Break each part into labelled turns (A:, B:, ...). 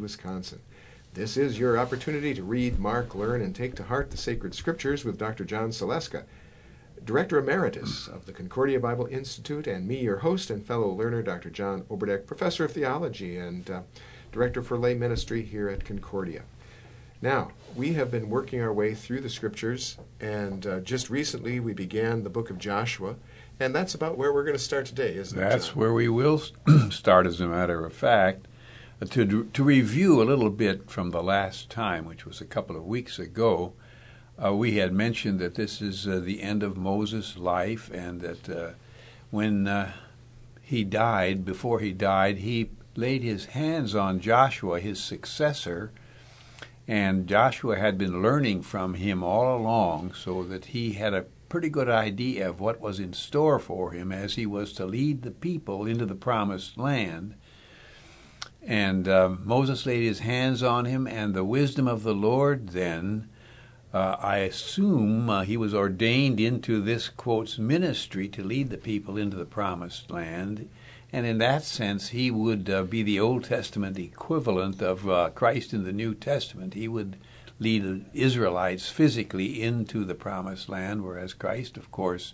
A: Wisconsin. This is your opportunity to read, mark, learn, and take to heart the sacred scriptures with Dr. John Saleska, Director Emeritus of the Concordia Bible Institute, and me, your host and fellow learner, Dr. John Oberdeck, Professor of Theology and Director for Lay Ministry here at Concordia. Now, we have been working our way through the scriptures, and just recently we began the book of Joshua, and that's about where we're going to start today, isn't it, John?
B: That's where we will start, as a matter of fact. To review a little bit from the last time, which was a couple of weeks ago, we had mentioned that this is the end of Moses' life, and that when he died, before he died, he laid his hands on Joshua, his successor, and Joshua had been learning from him all along, so that he had a pretty good idea of what was in store for him as he was to lead the people into the promised land. And Moses laid his hands on him, and the wisdom of the Lord then, I assume he was ordained into this, quotes, ministry to lead the people into the promised land. And in that sense, he would be the Old Testament equivalent of Christ in the New Testament. He would lead the Israelites physically into the promised land, whereas Christ, of course,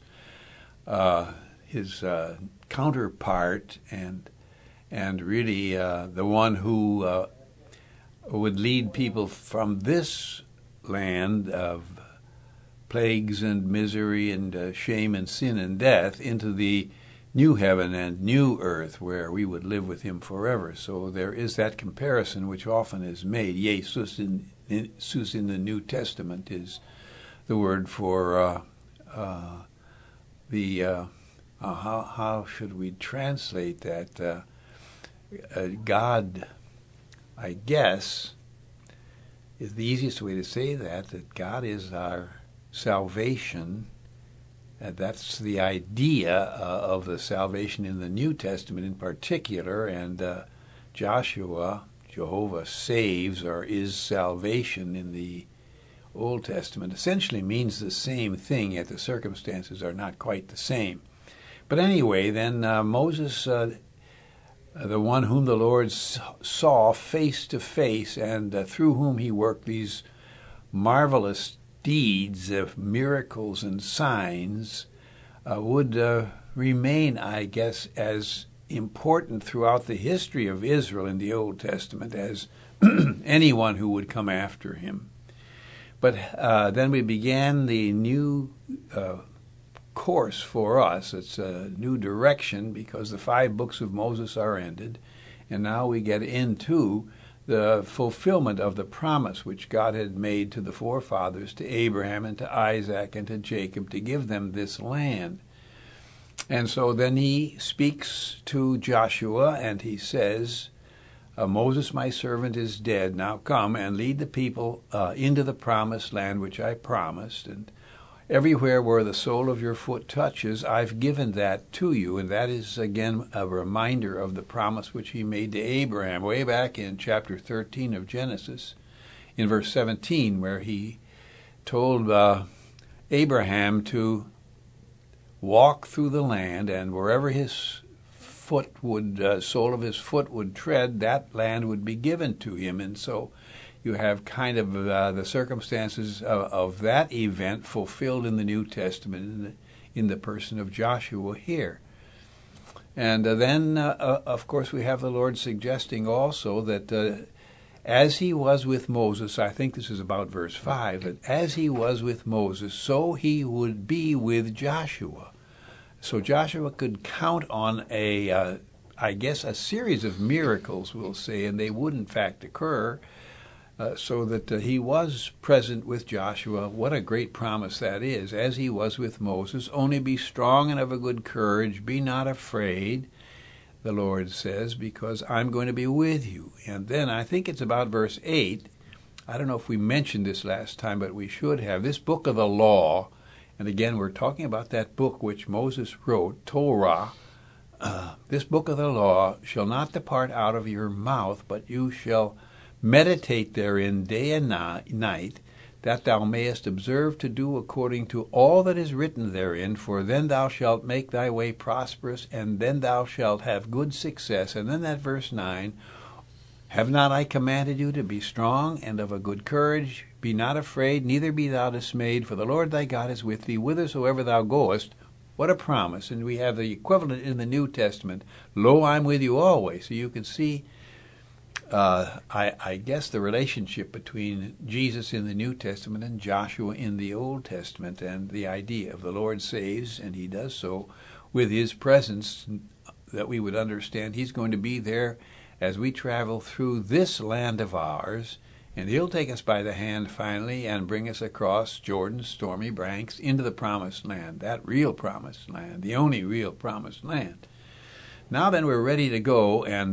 B: his counterpart and really the one who would lead people from this land of plagues and misery and shame and sin and death into the new heaven and new earth where we would live with him forever. So there is that comparison which often is made. Jesus in the New Testament is the word for how should we translate that? God, I guess, is the easiest way to say that God is our salvation. That's the idea of the salvation in the New Testament in particular, and Joshua, Jehovah saves, or is salvation in the Old Testament, essentially means the same thing, yet the circumstances are not quite the same. But anyway, then Moses, the one whom the Lord saw face to face, and through whom he worked these marvelous deeds of miracles and signs, would remain, I guess, as important throughout the history of Israel in the Old Testament as anyone who would come after him. But then we began the new course for us. It's a new direction because the 5 books of Moses are ended, and now we get into the fulfillment of the promise which God had made to the forefathers, to Abraham and to Isaac and to Jacob, to give them this land. And so then he speaks to Joshua and he says, Moses, my servant, is dead. Now come and lead the people into the promised land which I promised. And everywhere where the sole of your foot touches, I've given that to you. And that is, again, a reminder of the promise which he made to Abraham way back in chapter 13 of Genesis, in verse 17, where he told Abraham to walk through the land, and wherever his foot would, sole of his foot would tread, that land would be given to him. And so you have kind of the circumstances of that event fulfilled in the New Testament in the person of Joshua here. And then, of course, we have the Lord suggesting also that as he was with Moses, I think this is about verse 5, that as he was with Moses, so he would be with Joshua. So Joshua could count on I guess, a series of miracles, we'll say, and they would in fact occur, so that he was present with Joshua. What a great promise that is. As he was with Moses, only be strong and of a good courage, be not afraid, the Lord says, because I'm going to be with you. And then I think it's about verse 8. I don't know if we mentioned this last time, but we should have. This book of the law, and again, we're talking about that book which Moses wrote, Torah. This book of the law shall not depart out of your mouth, but you shall meditate therein day and night, that thou mayest observe to do according to all that is written therein, for then thou shalt make thy way prosperous, and then thou shalt have good success. And then that verse 9, Have not I commanded you to be strong and of a good courage? Be not afraid, neither be thou dismayed, for the Lord thy God is with thee, whithersoever thou goest. What a promise. And we have the equivalent in the New Testament, lo, I'm with you always. So you can see, I guess, the relationship between Jesus in the New Testament and Joshua in the Old Testament, and the idea of the Lord saves, and he does so with his presence, that we would understand he's going to be there as we travel through this land of ours, and he'll take us by the hand finally and bring us across Jordan's stormy banks into the promised land, that real promised land, the only real promised land. Now then, we're ready to go, and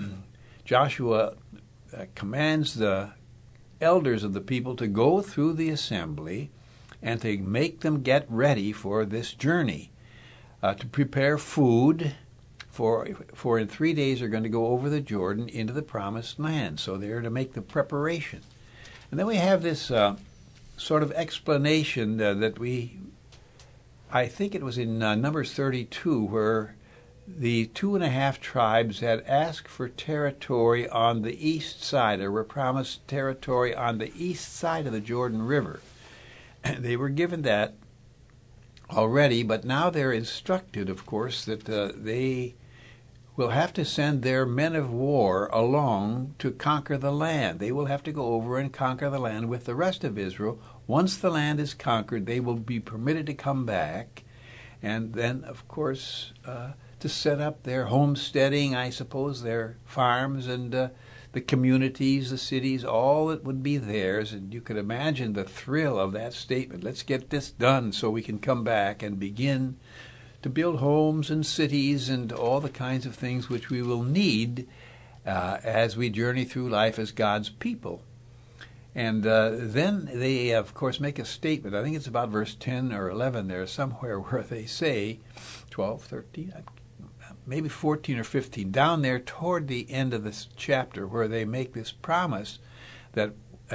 B: Joshua commands the elders of the people to go through the assembly and to make them get ready for this journey, to prepare food, for in 3 days they're going to go over the Jordan into the promised land. So they're to make the preparation. And then we have this sort of explanation that I think it was in Numbers 32, where the 2.5 tribes had asked for territory on the east side, or were promised territory on the east side of the Jordan River. And they were given that already, but now they're instructed, of course, that they will have to send their men of war along to conquer the land. They will have to go over and conquer the land with the rest of Israel. Once the land is conquered, they will be permitted to come back, and then, of course, to set up their homesteading, I suppose, their farms and the communities, the cities, all that would be theirs. And you could imagine the thrill of that statement. Let's get this done so we can come back and begin to build homes and cities and all the kinds of things which we will need as we journey through life as God's people. And then they, of course, make a statement. I think it's about verse 10 or 11 there somewhere, where they say, 12, 13, maybe 14 or 15, down there toward the end of this chapter, where they make this promise that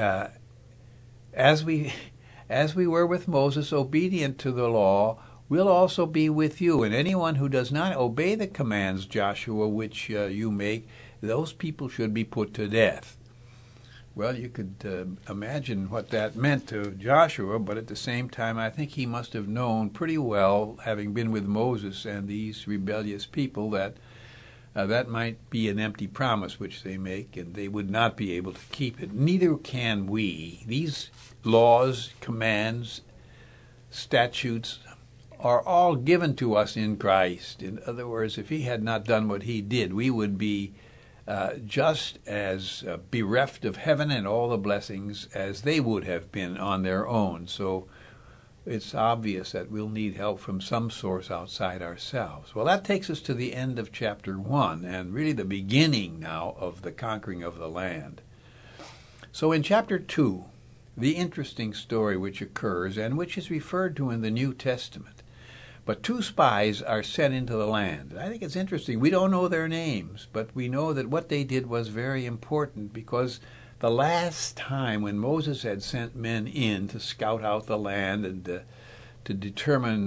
B: as we were with Moses, obedient to the law, we'll also be with you. And anyone who does not obey the commands, Joshua, which you make, those people should be put to death. Well, you could imagine what that meant to Joshua, but at the same time, I think he must have known pretty well, having been with Moses and these rebellious people, that that might be an empty promise which they make, and they would not be able to keep it. Neither can we. These laws, commands, statutes are all given to us in Christ. In other words, if he had not done what he did, we would be just as bereft of heaven and all the blessings as they would have been on their own. So it's obvious that we'll need help from some source outside ourselves. Well, that takes us to the end of chapter 1, and really the beginning now of the conquering of the land. So in chapter 2, the interesting story which occurs, and which is referred to in the New Testament. But 2 spies are sent into the land. I think it's interesting. We don't know their names, but we know that what they did was very important, because the last time when Moses had sent men in to scout out the land and to determine,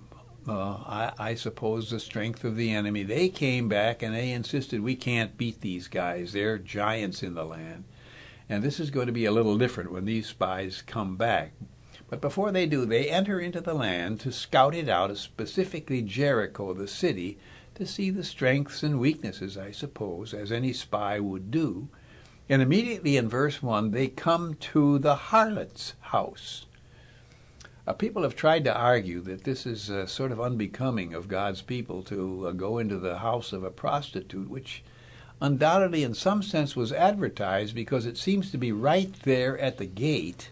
B: I suppose, the strength of the enemy, they came back and they insisted, we can't beat these guys. They're giants in the land. And this is going to be a little different when these spies come back. But before they do, they enter into the land to scout it out, specifically Jericho, the city, to see the strengths and weaknesses, I suppose, as any spy would do. And immediately in verse 1, they come to the harlot's house. People have tried to argue that this is sort of unbecoming of God's people to go into the house of a prostitute, which undoubtedly in some sense was advertised, because it seems to be right there at the gate.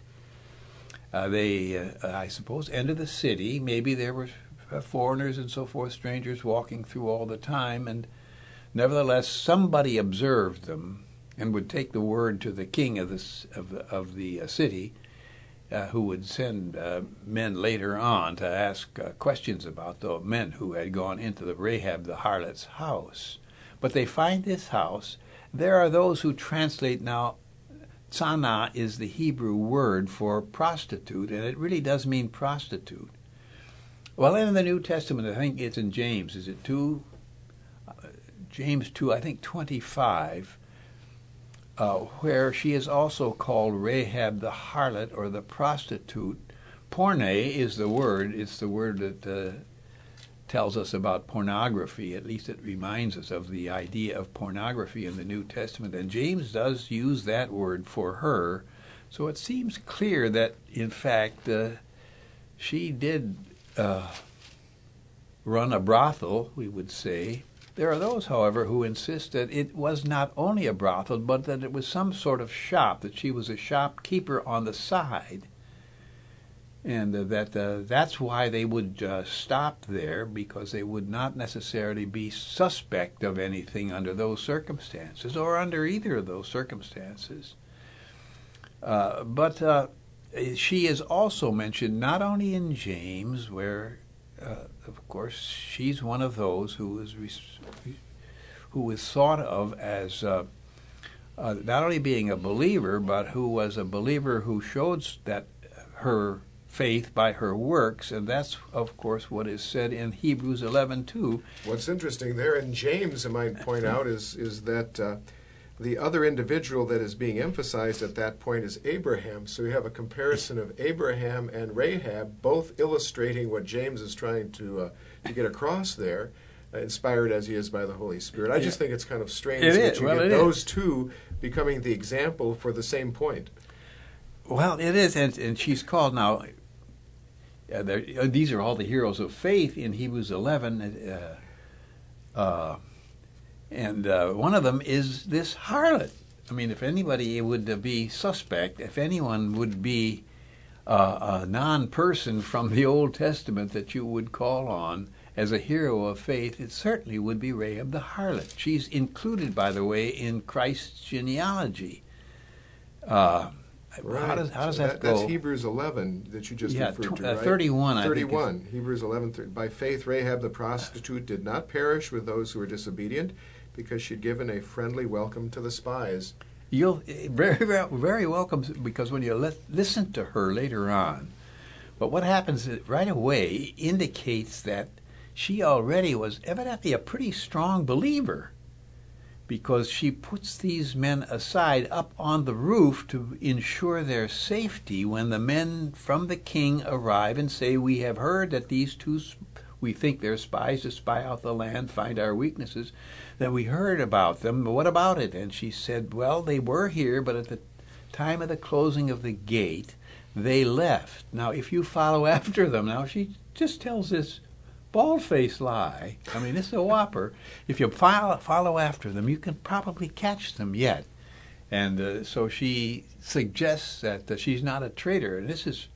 B: They, I suppose, enter the city. Maybe there were foreigners and so forth, strangers walking through all the time, and nevertheless somebody observed them and would take the word to the king of the city, who would send men later on to ask questions about the men who had gone into the Rahab the harlot's house. But they find this house. There are those who translate now. Tzana is the Hebrew word for prostitute, and it really does mean prostitute. Well, in the New Testament, I think it's in James. Is it 2? James 2, I think 25. where she is also called Rahab the harlot or the prostitute. Porne is the word. It's the word that tells us about pornography. At least it reminds us of the idea of pornography in the New Testament. And James does use that word for her. So it seems clear that, in fact, she did run a brothel, we would say. There are those, however, who insist that it was not only a brothel, but that it was some sort of shop, that she was a shopkeeper on the side, and that's why they would stop there, because they would not necessarily be suspect of anything under those circumstances, or under either of those circumstances. But she is also mentioned not only in James, where, of course, she's one of those who is thought of as not only being a believer, but who was a believer who showed that her faith by her works, and that's, of course, what is said in Hebrews 11:2.
A: What's interesting there in James, I might point out, is that the other individual that is being emphasized at that point is Abraham. So you have a comparison of Abraham and Rahab, both illustrating what James is trying to get across there, inspired as he is by the Holy Spirit. I just think it's kind of strange that you get those two becoming the example for the same point.
B: Well, it is, and she's called now. These are all the heroes of faith in Hebrews 11. And one of them is this harlot. I mean, if anybody would be suspect, if anyone would be a non-person from the Old Testament that you would call on as a hero of faith, it certainly would be Rahab the harlot. She's included, by the way, in Christ's genealogy.
A: Right. How does that go? That's Hebrews 11 that you just referred to, right?
B: 31,
A: 31. I think. Hebrews 11. By faith, Rahab the prostitute did not perish with those who were disobedient, because she'd given a friendly welcome to the spies.
B: You'll very welcome, because when you listen to her later on, but what happens right away indicates that she already was evidently a pretty strong believer, because she puts these men aside up on the roof to ensure their safety when the men from the king arrive and say, "We have heard that these two, we think they're spies to spy out the land, find our weaknesses, that we heard about them. What about it?" And she said, "Well, they were here, but at the time of the closing of the gate, they left." Now, if you follow after them, now she just tells this bald-faced lie. I mean, it's a whopper. If you follow after them, you can probably catch them yet. And so she suggests that she's not a traitor. And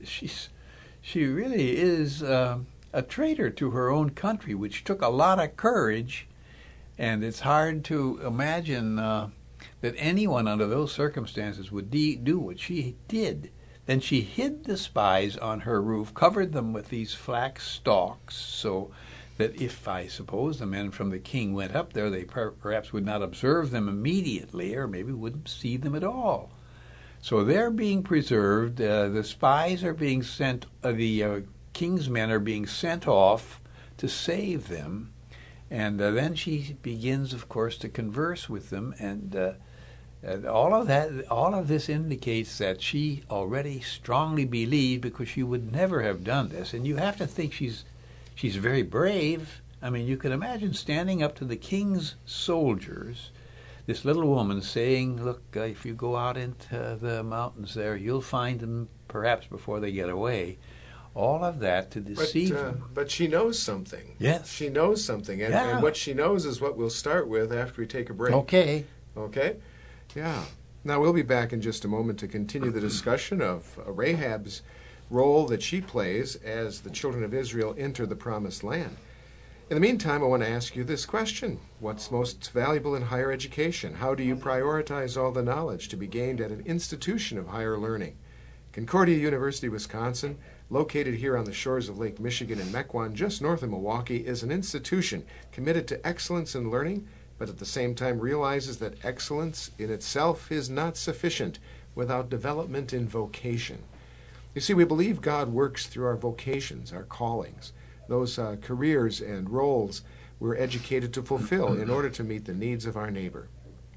B: she really is a traitor to her own country, which took a lot of courage. And it's hard to imagine that anyone under those circumstances would do what she did. Then she hid the spies on her roof, covered them with these flax stalks, so that if, I suppose, the men from the king went up there, they perhaps would not observe them immediately, or maybe wouldn't see them at all. So they're being preserved. The spies are being sent, the king's men are being sent off to save them. And then she begins, of course, to converse with them, and all of this indicates that she already strongly believed, because she would never have done this. And you have to think she's very brave. I mean, you can imagine standing up to the king's soldiers, this little woman saying, "Look, if you go out into the mountains there, you'll find them perhaps before they get away." All of that to deceive them.
A: But she knows something.
B: Yes.
A: She knows something. And what she knows is what we'll start with after we take a break.
B: Okay?
A: Yeah. Now, we'll be back in just a moment to continue the discussion of Rahab's role that she plays as the children of Israel enter the Promised Land. In the meantime, I want to ask you this question. What's most valuable in higher education? How do you prioritize all the knowledge to be gained at an institution of higher learning? Concordia University, Wisconsin, located here on the shores of Lake Michigan in Mequon, just north of Milwaukee, is an institution committed to excellence in learning, but at the same time realizes that excellence in itself is not sufficient without development in vocation. You see, we believe God works through our vocations, our callings, those careers and roles we're educated to fulfill in order to meet the needs of our neighbor.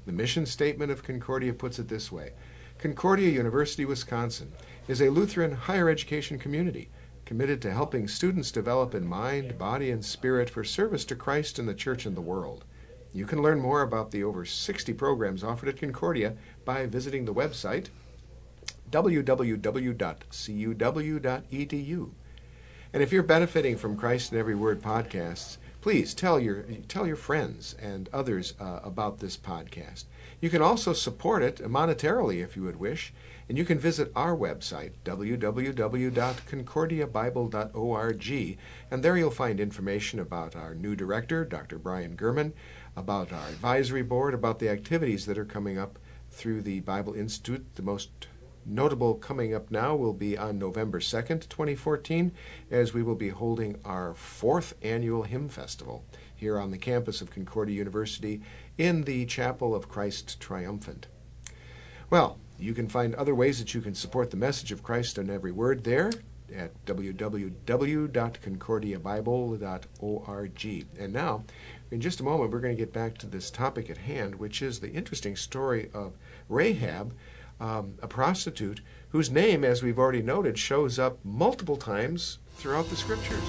A: The mission statement of Concordia puts it this way: Concordia University, Wisconsin is a Lutheran higher education community committed to helping students develop in mind, body, and spirit for service to Christ and the church and the world. You can learn more about the over 60 programs offered at Concordia by visiting the website www.cuw.edu. And if you're benefiting from Christ in Every Word podcasts, please tell your friends and others about this podcast. You can also support it monetarily if you would wish, and you can visit our website, www.concordiabible.org, and there you'll find information about our new director, Dr. Brian Gurman, about our advisory board, about the activities that are coming up through the Bible Institute. The most notable coming up now will be on November 2nd, 2014, as we will be holding our 4th annual hymn festival here on the campus of Concordia University in the Chapel of Christ Triumphant. Well, you can find other ways that you can support the message of Christ in Every Word there at www.concordiabible.org. And now, in just a moment, we're going to get back to this topic at hand, which is the interesting story of Rahab, a prostitute whose name, as we've already noted, shows up multiple times throughout the Scriptures.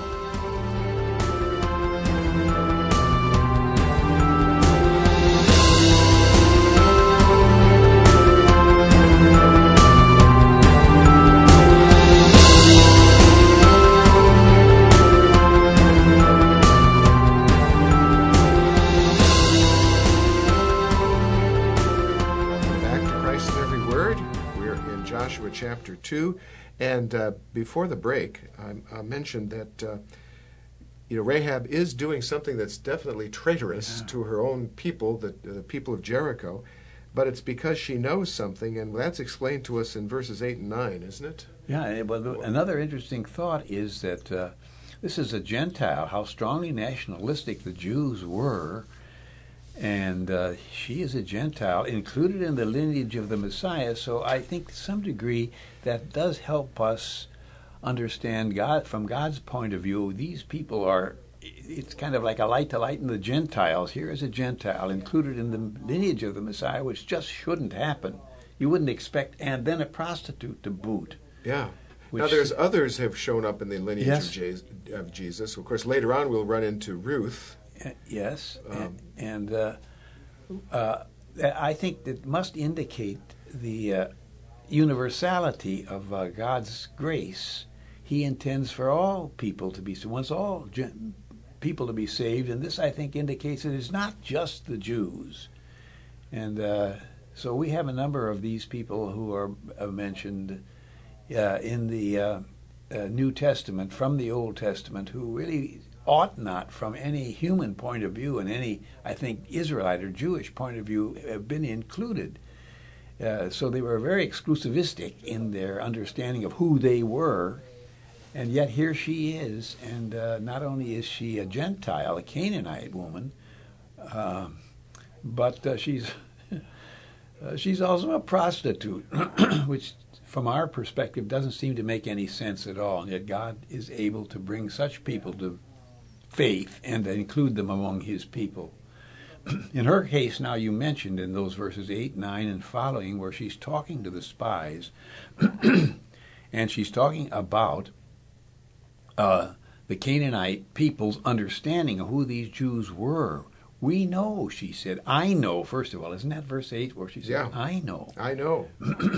A: Chapter 2, and before the break, I mentioned that Rahab is doing something that's definitely traitorous to her own people, the people of Jericho, but it's because she knows something, and that's explained to us in verses 8 and 9, isn't it?
B: Yeah, well, another interesting thought is that this is a Gentile, how strongly nationalistic the Jews were. And she is a Gentile, included in the lineage of the Messiah. So I think to some degree that does help us understand God from God's point of view. These people are, it's kind of like a light to lighten the Gentiles. Here is a Gentile included in the lineage of the Messiah, which just shouldn't happen. You wouldn't expect, and then a prostitute to boot.
A: Yeah. Now there's others have shown up in the lineage of Jesus. Of course, later on we'll run into Ruth.
B: Yes, and I think that must indicate the universality of God's grace. He intends for all people to be saved, wants all people to be saved, and this, I think, indicates that it's not just the Jews. And so we have a number of these people who are mentioned in the New Testament, from the Old Testament, who really ought not, from any human point of view and any, I think, Israelite or Jewish point of view, have been included. So they were very exclusivistic in their understanding of who they were, and yet here she is, and not only is she a Gentile, a Canaanite woman, but she's also a prostitute, which from our perspective doesn't seem to make any sense at all, and yet God is able to bring such people to faith and include them among his people. In her case, now, you mentioned in those verses 8, 9, and following, where she's talking to the spies, and she's talking about the Canaanite people's understanding of who these Jews were. We know, she said. I know, first of all. Isn't that verse 8 where she said,
A: yeah,
B: I know?
A: I know.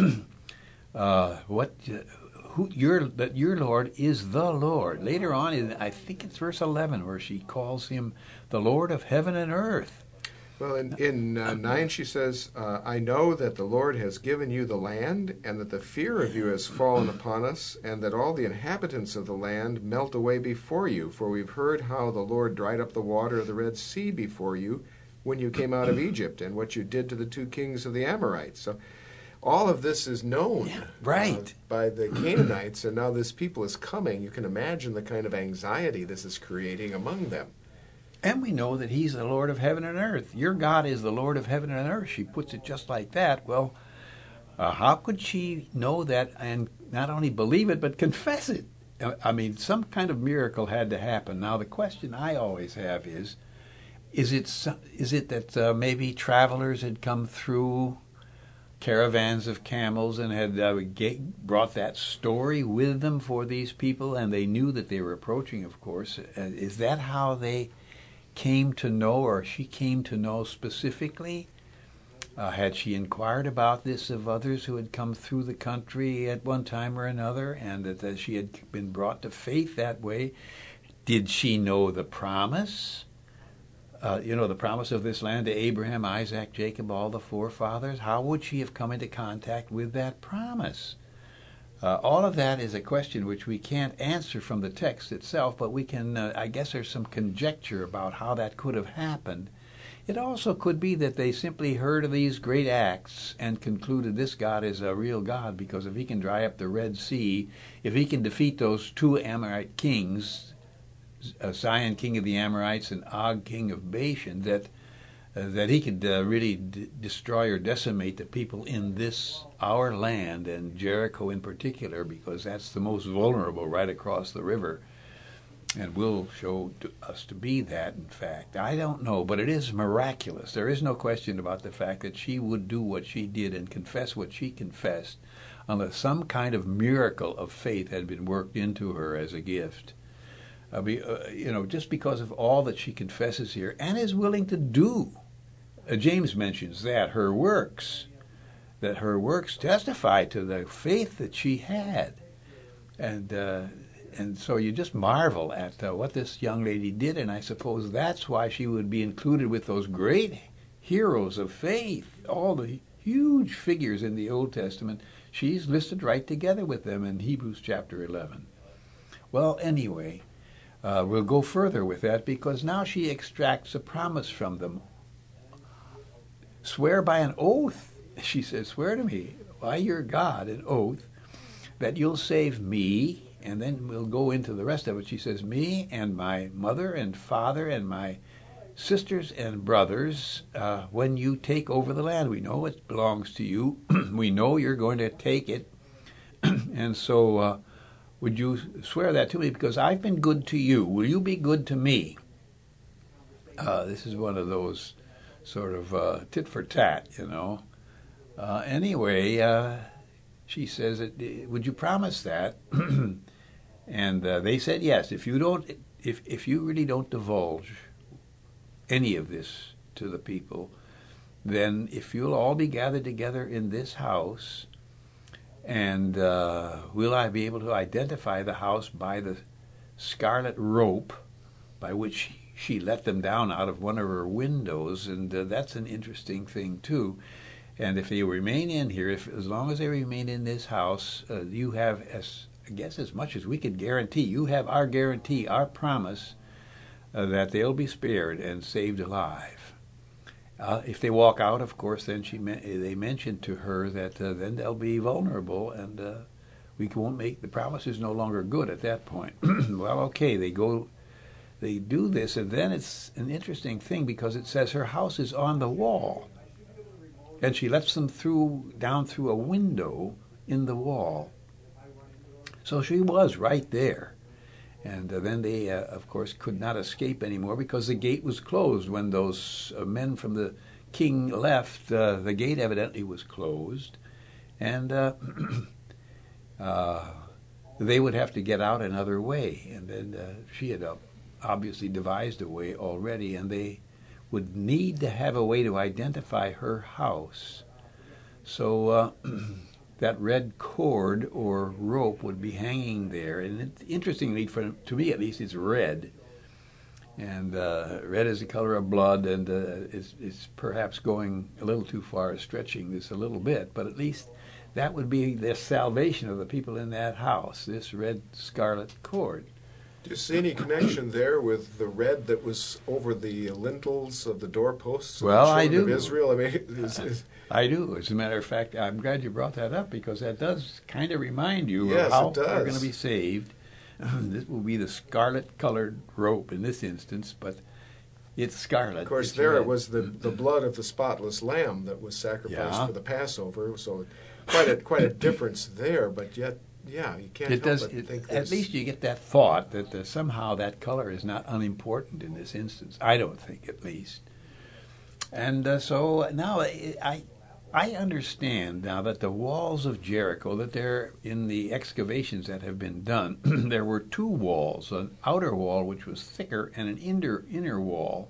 B: That your Lord is the Lord. Later on, in I think it's verse 11, where she calls him the Lord of heaven and earth.
A: Well, in 9 she says, I know that the Lord has given you the land, and that the fear of you has fallen upon us, and that all the inhabitants of the land melt away before you. For we've heard how the Lord dried up the water of the Red Sea before you when you came out of Egypt, and what you did to the 2 kings of the Amorites. So all of this is known by the Canaanites, and now this people is coming. You can imagine the kind of anxiety this is creating among them.
B: And we know that he's the Lord of heaven and earth. Your God is the Lord of heaven and earth. She puts it just like that. Well, how could she know that and not only believe it, but confess it? I mean, some kind of miracle had to happen. Now, the question I always have is Is it that maybe travelers had come through, caravans of camels, and had brought that story with them for these people, and they knew that they were approaching, of course? Is that how they came to know, or she came to know specifically? Had she inquired about this of others who had come through the country at one time or another, and that she had been brought to faith that way? Did she know the promise? The promise of this land to Abraham, Isaac, Jacob, all the forefathers? How would she have come into contact with that promise? All of that is a question which we can't answer from the text itself, but we can, I guess there's some conjecture about how that could have happened. It also could be that they simply heard of these great acts and concluded this God is a real God, because if he can dry up the Red Sea, if he can defeat those two Amorite kings, Sihon, king of the Amorites, and Og, king of Bashan, that he could really destroy or decimate the people in this, our land, and Jericho in particular, because that's the most vulnerable right across the river, and will show us to be that, in fact. I don't know, but it is miraculous. There is no question about the fact that she would do what she did and confess what she confessed, unless some kind of miracle of faith had been worked into her as a gift. Just because of all that she confesses here and is willing to do. James mentions that her works testify to the faith that she had. And so you just marvel at what this young lady did, and I suppose that's why she would be included with those great heroes of faith, all the huge figures in the Old Testament. She's listed right together with them in Hebrews chapter 11. Well, anyway, we'll go further with that, because now she extracts a promise from them. Swear by an oath, she says, swear to me by your God, an oath, that you'll save me. And then we'll go into the rest of it. She says, me and my mother and father and my sisters and brothers, when you take over the land. We know it belongs to you. We know you're going to take it. And so would you swear that to me? Because I've been good to you. Will you be good to me? This is one of those sort of tit for tat, Anyway, she says, would you promise that? And they said yes. If you really don't divulge any of this to the people, then if you'll all be gathered together in this house, and will I be able to identify the house by the scarlet rope by which she let them down out of one of her windows? And that's an interesting thing too. And if they remain in here, as long as they remain in this house, you have, as much as we could guarantee, you have our guarantee, our promise, that they'll be spared and saved alive. If they walk out, of course, then they mentioned to her that then they'll be vulnerable, and we won't make, the promise is no longer good at that point. Well, okay, they do this, and then it's an interesting thing, because it says her house is on the wall. And she lets them down through a window in the wall. So she was right there. And then they, of course, could not escape anymore, because the gate was closed. When those men from the king left, the gate evidently was closed. And they would have to get out another way. And then she had obviously devised a way already, and they would need to have a way to identify her house. So that red cord or rope would be hanging there. And interestingly, to me at least, it's red. And red is the color of blood, and it's perhaps going a little too far, stretching this a little bit, but at least that would be the salvation of the people in that house, this red scarlet cord.
A: Do you see any connection there with the red that was over the lintels of the doorposts of the children of Israel? I mean,
B: I do. As a matter of fact, I'm glad you brought that up, because that does kind of remind you of how they're going to be saved. This will be the scarlet-colored rope in this instance, but it's scarlet.
A: Of course, there red. It was the blood of the spotless lamb that was sacrificed for the Passover, so quite a difference there, but yet Yeah, you can't
B: It
A: help
B: does.
A: but think
B: At
A: this.
B: least you get that thought that somehow that color is not unimportant in this instance. I don't think, at least. And so now I understand now that the walls of Jericho, that there in the excavations that have been done, there were two walls, an outer wall which was thicker and an inner wall,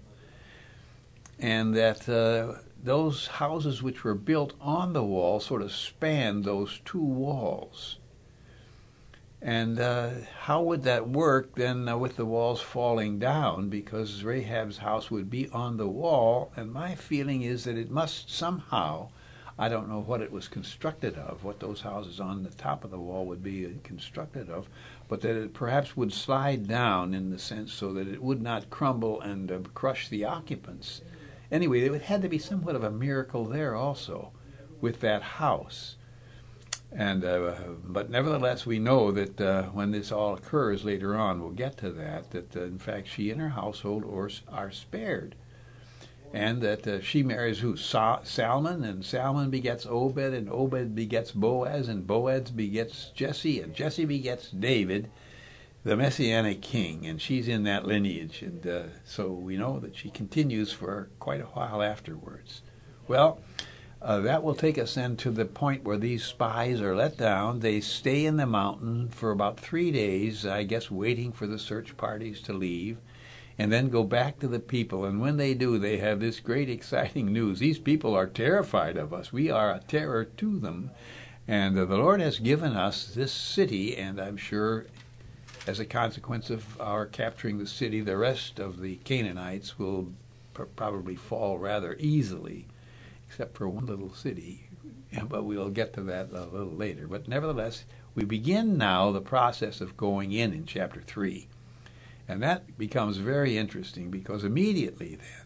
B: and that those houses which were built on the wall sort of spanned those two walls. And how would that work then with the walls falling down? Because Rahab's house would be on the wall, and my feeling is that it must somehow, I don't know what it was constructed of, what those houses on the top of the wall would be constructed of, but that it perhaps would slide down in the sense so that it would not crumble and crush the occupants. Anyway, it had to be somewhat of a miracle there also with that house. And but nevertheless, we know that when this all occurs later on, we'll get to that, that in fact she and her household are spared. And that she marries who? Salmon, and Salmon begets Obed, and Obed begets Boaz, and Boaz begets Jesse, and Jesse begets David, the Messianic king, and she's in that lineage. And so we know that she continues for quite a while afterwards. Well, that will take us then to the point where these spies are let down. They stay in the mountain for about 3 days, I guess, waiting for the search parties to leave, and then go back to the people. And when they do, they have this great exciting news. These people are terrified of us. We are a terror to them. And the Lord has given us this city, and I'm sure as a consequence of our capturing the city, the rest of the Canaanites will probably fall rather easily, except for one little city, but we'll get to that a little later. But nevertheless, we begin now the process of going in chapter 3. And that becomes very interesting because immediately then,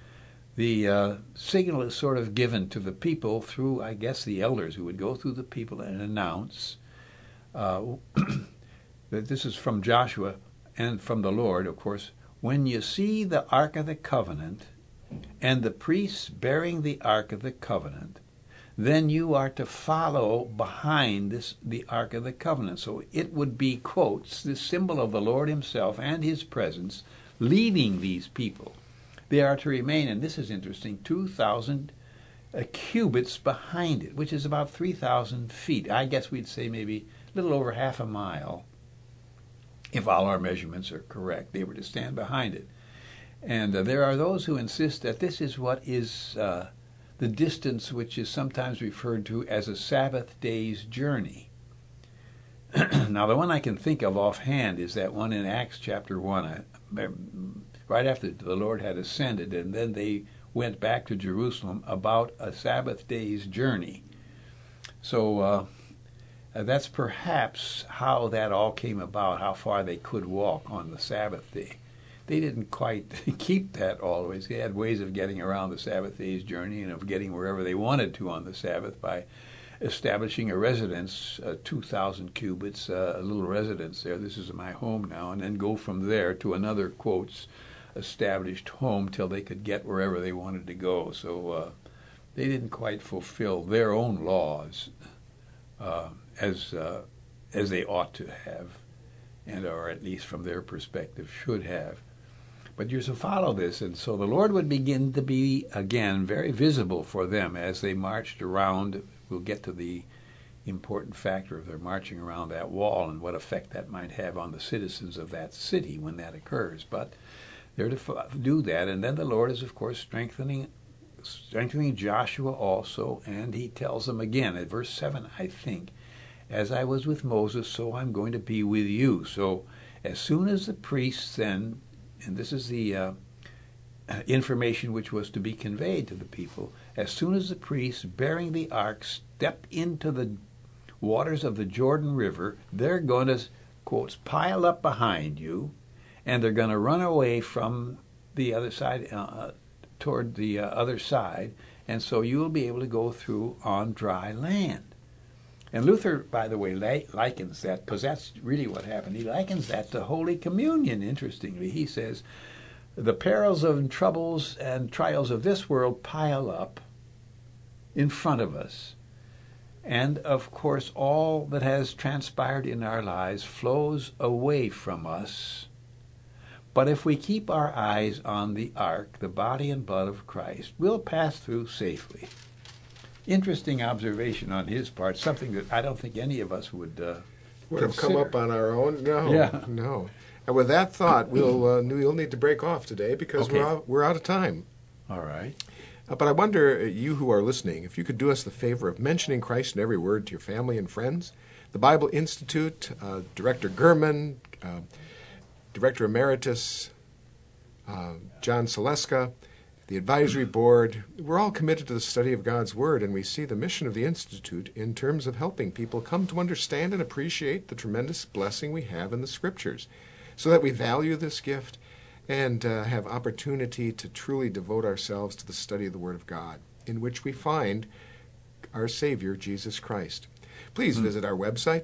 B: the signal is sort of given to the people through, I guess, the elders who would go through the people and announce that this is from Joshua and from the Lord, of course. When you see the Ark of the Covenant and the priests bearing the Ark of the Covenant, then you are to follow behind the Ark of the Covenant. So it would be, quotes, this symbol of the Lord himself and his presence leading these people. They are to remain, and this is interesting, 2,000 cubits behind it, which is about 3,000 feet. I guess we'd say maybe a little over half a mile, if all our measurements are correct. They were to stand behind it. And there are those who insist that this is what is the distance which is sometimes referred to as a Sabbath day's journey. Now, the one I can think of offhand is that one in Acts chapter 1, right after the Lord had ascended, and then they went back to Jerusalem, about a Sabbath day's journey. So that's perhaps how that all came about, how far they could walk on the Sabbath day. They didn't quite keep that always. They had ways of getting around the Sabbath day's journey and of getting wherever they wanted to on the Sabbath by establishing a residence, 2,000 cubits, a little residence there. This is my home now, and then go from there to another, quotes, established home till they could get wherever they wanted to go. So they didn't quite fulfill their own laws as they ought to have, and or at least from their perspective should have. But you're to follow this, and so the Lord would begin to be, again, very visible for them as they marched around. We'll get to the important factor of their marching around that wall and what effect that might have on the citizens of that city when that occurs. But they're to do that, and then the Lord is, of course, strengthening Joshua also, and he tells them again, at verse 7, I think, as I was with Moses, so I'm going to be with you. So as soon as the priests then, and this is the information which was to be conveyed to the people, as soon as the priests bearing the ark step into the waters of the Jordan River, they're going to, quotes, pile up behind you, and they're going to run away from the other side, toward the other side, and so you'll be able to go through on dry land. And Luther, by the way, likens that, because that's really what happened. He likens that to Holy Communion, interestingly. He says, the perils and troubles and trials of this world pile up in front of us, And, of course, all that has transpired in our lives flows away from us. But if we keep our eyes on the ark, the body and blood of Christ, we'll pass through safely. Interesting observation on his part, something that I don't think any of us would
A: have come up on our own. No,
B: Yeah.
A: no. And with that thought, we'll need to break off today because
B: Okay.
A: we're out of time.
B: All right.
A: But I wonder, you who are listening, if you could do us the favor of mentioning Christ in every word to your family and friends. The Bible Institute, Director Gurman, Director Emeritus John Saleska, the Advisory Board, we're all committed to the study of God's Word, and we see the mission of the Institute in terms of helping people come to understand and appreciate the tremendous blessing we have in the Scriptures, so that we value this gift and have opportunity to truly devote ourselves to the study of the Word of God, in which we find our Savior, Jesus Christ. Please visit our website,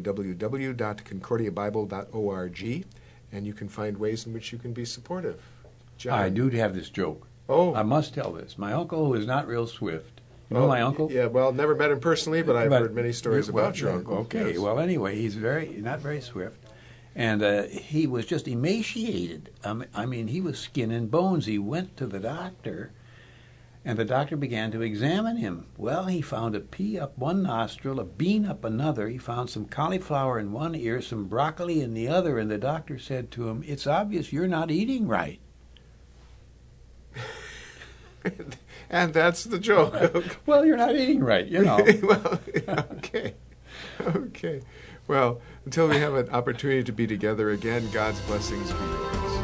A: www.concordiabible.org, and you can find ways in which you can be supportive. John.
B: I do have this joke.
A: Oh.
B: I must tell this. My uncle, who is not real swift. You know my uncle?
A: Yeah, well, never met him personally, but I've heard many stories about your uncle.
B: Okay,
A: Yes.
B: well, anyway, he's not very swift. And he was just emaciated. I mean, he was skin and bones. He went to the doctor, and the doctor began to examine him. Well, he found a pea up one nostril, a bean up another. He found some cauliflower in one ear, some broccoli in the other, and the doctor said to him, "It's obvious you're not eating right."
A: And that's the joke.
B: Well, you're not eating right, you know.
A: Well, okay. Okay. Well, until we have an opportunity to be together again, God's blessings be yours.